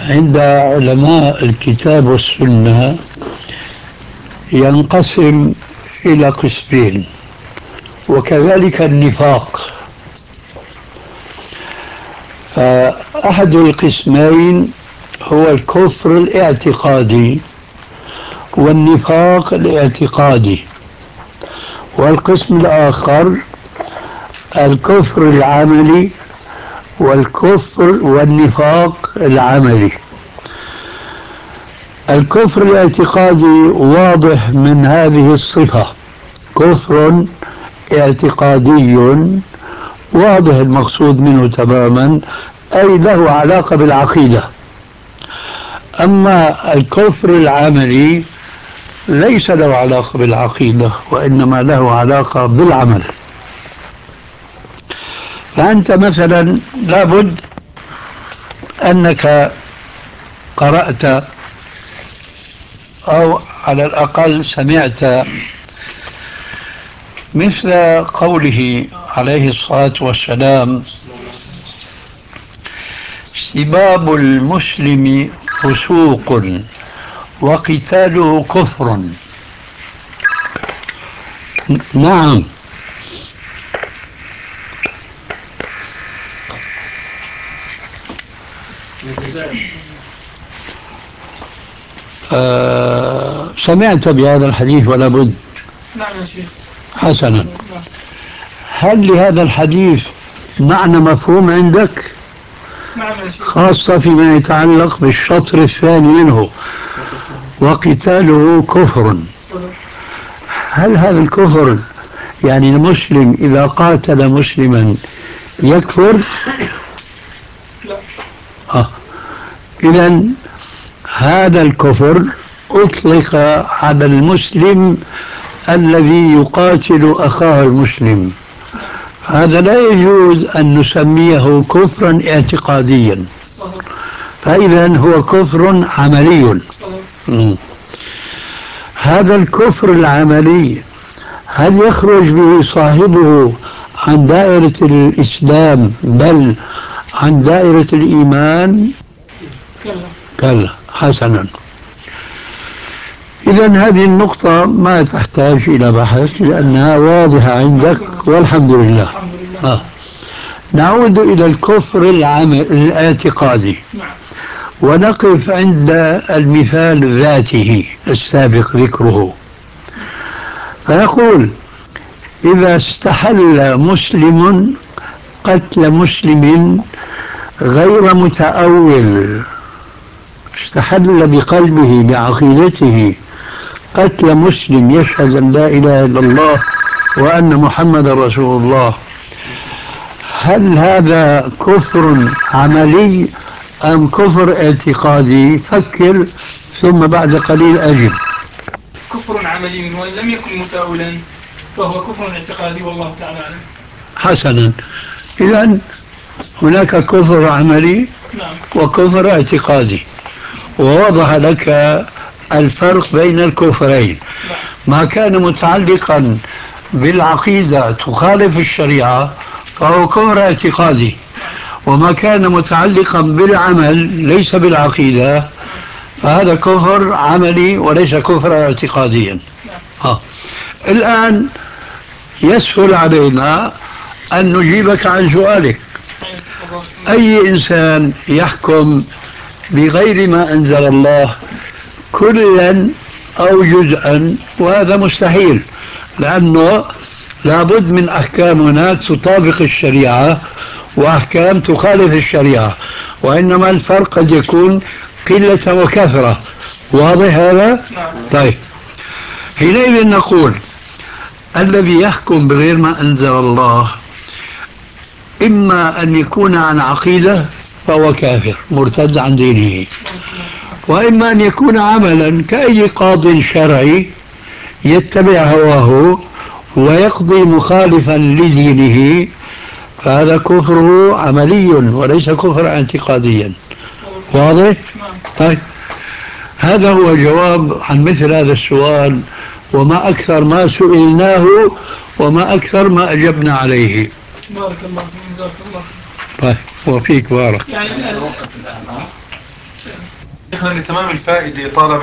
عند علماء الكتاب والسنة ينقسم إلى قسمين، وكذلك النفاق. فأحد القسمين هو الكفر الاعتقادي والنفاق الاعتقادي، والقسم الآخر الكفر العملي والكفر والنفاق العملي. الكفر الاعتقادي واضح من هذه الصفة، كفر اعتقادي واضح المقصود منه تماما، أي له علاقة بالعقيدة. أما الكفر العملي ليس له علاقة بالعقيدة، وإنما له علاقة بالعمل. فأنت مثلا لابد أنك قرأت أو على الأقل سمعت مثل قوله عليه الصلاة والسلام: سباب المسلم فسوق وقتاله كفر. نعم. سمعت بهذا الحديث ولا بد؟ نعم يا شيخ. حسنا، هل لهذا الحديث معنى مفهوم عندك؟ نعم يا شيخ. خاصة فيما يتعلق بالشطر الثاني منه: وقتاله كفر. هل هذا الكفر يعني المسلم إذا قاتل مسلما يكفر؟ لا. إذا هذا الكفر أطلق على المسلم الذي يقاتل أخاه المسلم. هذا لا يجوز أن نسميه كفرا اعتقاديا، فإذا هو كفر عملي. هذا الكفر العملي هل يخرج به صاحبه عن دائرة الإسلام بل عن دائرة الإيمان؟ كلا. حسنا، إذا هذه النقطة ما تحتاج إلى بحث لأنها واضحة عندك والحمد لله. نعود إلى الكفر الاعتقادي ونقف عند المثال ذاته السابق ذكره. فيقول: إذا استحل مسلم قتل مسلم غير متأول، استحل بقلبه بعقيدته قتل مسلم يشهد أن لا إله إلا الله وأن محمد رسول الله، هل هذا كفر عملي أم كفر اعتقادي؟ فكر ثم بعد قليل أجب. كفر عملي وإن لم يكن متأولا فهو كفر اعتقادي والله تعالى أعلم. حسنا، إذا هناك كفر عملي وكفر اعتقادي، ووضح لك الفرق بين الكفرين. ما كان متعلقا بالعقيدة تخالف الشريعة فهو كفر اعتقادي، وما كان متعلقا بالعمل ليس بالعقيدة فهذا كفر عملي وليس كفر اعتقاديا. الآن يسهل علينا أن نجيبك عن سؤالك: أي إنسان يحكم بغير ما أنزل الله كلا أو جزءا؟ وهذا مستحيل، لأنه لابد من أحكام هناك تطابق الشريعة وأحكام تخالف الشريعة، وإنما الفرق قد يكون قلة وكثرة. واضح هذا؟ طيب، حينئذ نقول الذي يحكم بغير ما أنزل الله إما أن يكون عن عقيدة فهو كافر مرتد عن دينه، وإما أن يكون عملا كأي قاض شرعي يتبع هواه ويقضي مخالفا لدينه، فهذا كفره عملي وليس كفر اعتقاديا. واضح؟ طيب، هذا هو الجواب عن مثل هذا السؤال، وما أكثر ما سئلناه وما أكثر ما أجبنا عليه. بارك الله فيك، جزاك الله. طيب، وفيك بارك. يعني شيخنا لتمام الفائدة طالما